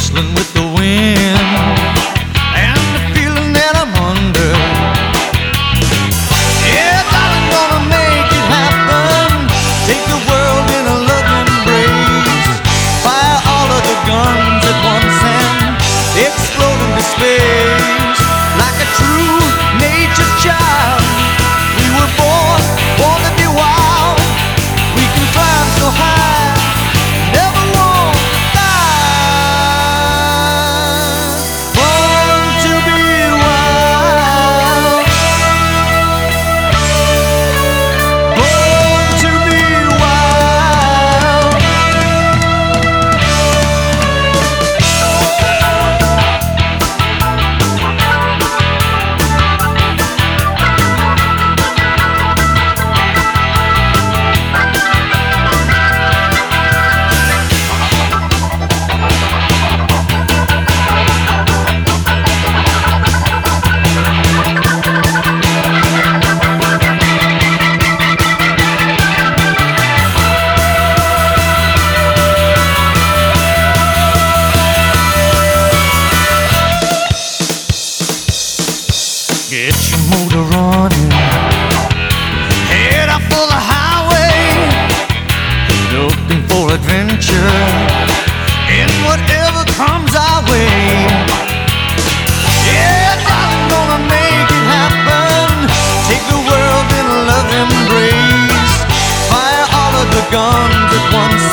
whistling with the wind, and the feeling that I'm under. Yeah, darling, gonna make it happen. Take the world in a love embrace. Fire all of the guns at once and explode into space. Like a true nature child, we were born to be wild. We can climb so high, never want to die. Born to be wild, born to be wild. Get your motor running, head out for the highway, looking for adventure in whatever comes our way. Yeah, darling, gonna make it happen. Take the world in a love embrace. Fire all of the guns at once